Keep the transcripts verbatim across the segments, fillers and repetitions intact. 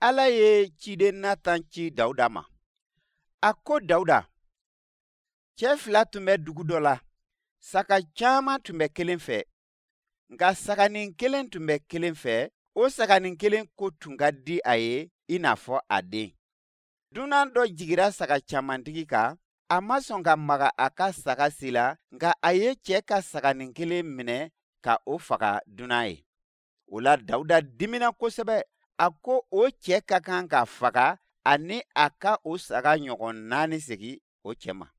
Ala ye ciden Natan ci Dawuda ma. A ko Dawuda, cɛ fila tun bɛ dugu dɔ la. Saga caman tun bɛ kelen fɛ. Nka saganin kelen tun bɛ kelen fɛ, o saganin kelen ko tun ka di a ye i n'a fɔ a den. Dunan dɔ jigira saga camantigi kan, a ma sɔn ka maga a ka saga si la, nka a ye cɛ ka saganin kelen minɛ ka o faga dunan ye. O la Dawuda dimina kosɛbɛ. A ko o cɛ ka kan ka faga ani a ka o saga ɲɔgɔn naani segin o cɛ ma.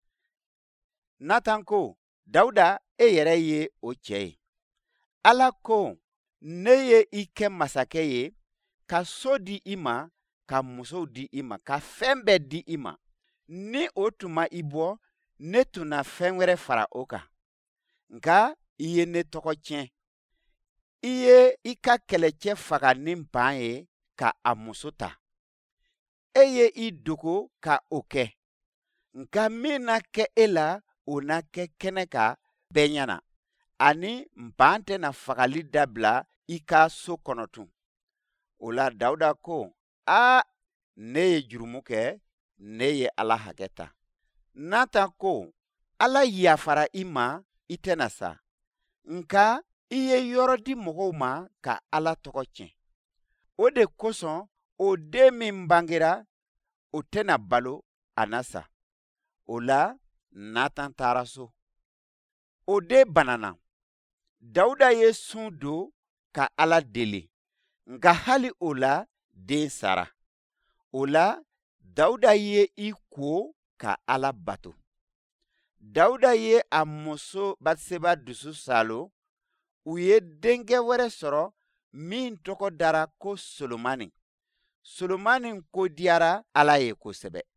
Natan ko, Dawuda, e yɛrɛ ye o cɛ ye. Ala ko, ne ye i kɛ masakɛ ye, ka so di i ma, ka musow di i ma, ka fɛn bɛɛ di i ma. Ni o tun ma i bɔ, ne tun na fɛn wɛrɛ fara o kan. Nka i ye ne tɔgɔ tiɲɛ. I ye i ka kɛlɛcɛ faga ni npan ye ka a muso ta. E ye i dogo ka o kɛ. Nka min na kɛ e la, o na kɛ kɛnɛ kan bɛɛ ɲɛna. Ani npan tɛna fagali dabila i ka so kɔnɔ tun. O la Dawuda ko, a ne ye jurumu kɛ, ne ye Ala hakɛ ta. Natan ko, Ala yafara i ma, i tɛna sa. Nka i ye yɔrɔ di mɔgɔw ma ka Ala tɔgɔ tiɲɛ. O de kosɔn o den min bangera, o tɛna balo, a na sa. O la Natan taara so. O den banana. Dawuda ye sun don ka Ala deli. Nka hali o la, den sara. O la Dawuda ye i ko ka Ala bato. Dawuda ye a muso Batseba dusu salo. U ye denkɛ wɛrɛ sɔrɔ min tɔgɔ dara ko Solomani. Solomani ko diyara Ala ye kosɛbɛ.